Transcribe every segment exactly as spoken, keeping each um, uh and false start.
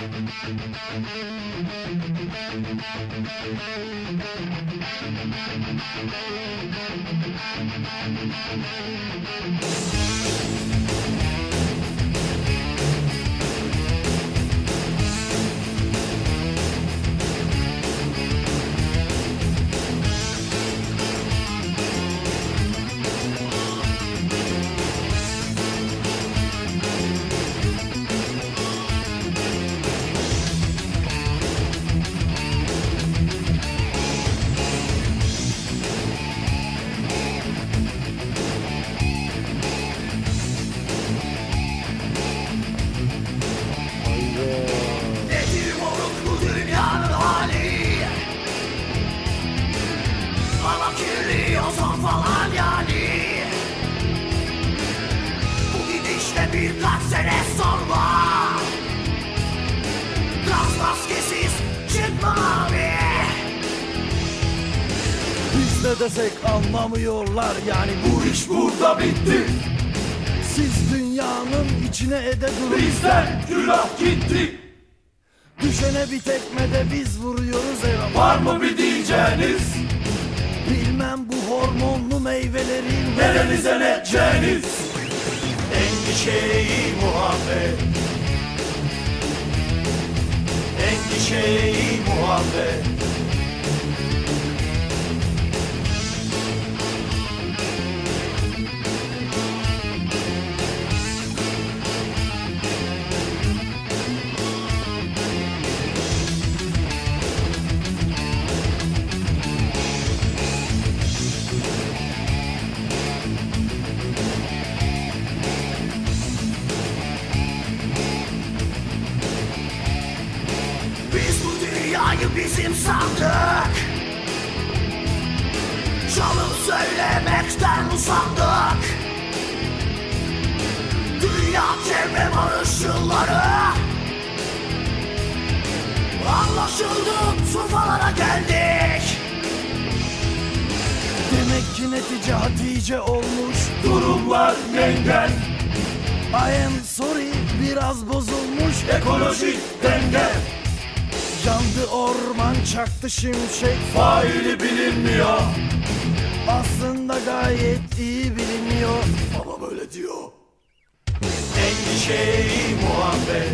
Birkaç sene sonra gaz maskesiz çıkma abi. Biz ne desek anlamıyorlar, yani Bu iş burada bitti. siz dünyanın içine ede durun. Bizden günah gitti. Düşene bir tekmede biz vuruyoruz eyvallah. Var mı bir diyeceğiniz? Bilmem bu hormonlu meyvelerin Nerenize neteceğiniz? Endişeyi muhabbet, endişeyi muhabbet. Bizim sandık, çalıp söylemekten usandık. Dünya çevre barışçıları, anlaşıldı, turfalara geldik. Demek ki netice hatice olmuş. Durumlar yengen, I am sorry, biraz bozulmuş ekolojik denge. Yandı orman, çaktı şimşek, faili bilinmiyor. aslında gayet iyi biliniyor. Ama böyle diyor. Endişeyi muhabbet,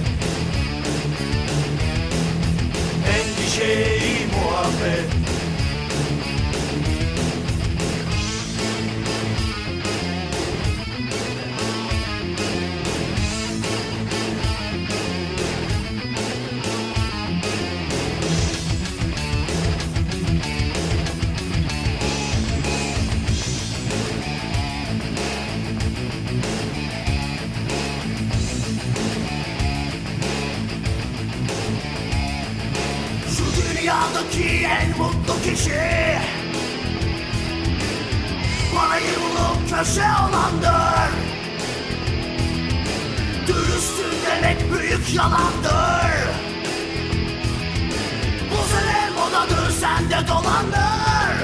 endişeyi muhabbet. Dünyadaki en mutlu kişi parayı bulup köşe olandır. Dürüstün demek büyük yalandır. Bu sene modadır, sen de dolandır.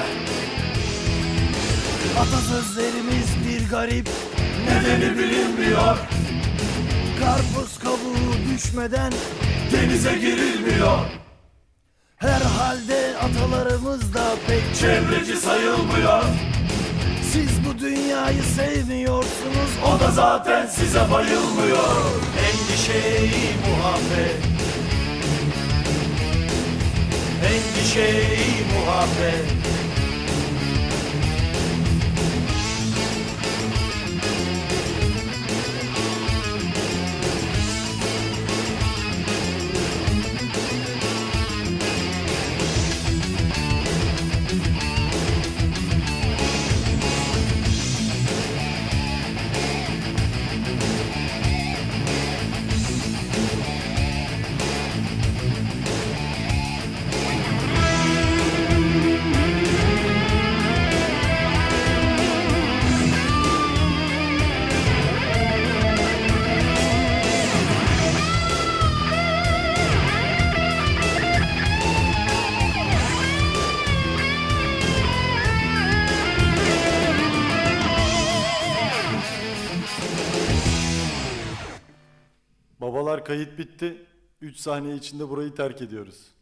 Atasözlerimiz bir garip, Nedeni bilinmiyor. karpuz kabuğu düşmeden Denize girilmiyor. herhalde atalarımız da pek Çevreci sayılmıyor. Siz bu dünyayı sevmiyorsunuz, O da zaten size bayılmıyor. Endişeyi muhabbet, endişeyi muhabbet. Babalar kayıt bitti. üç saniye içinde burayı terk ediyoruz.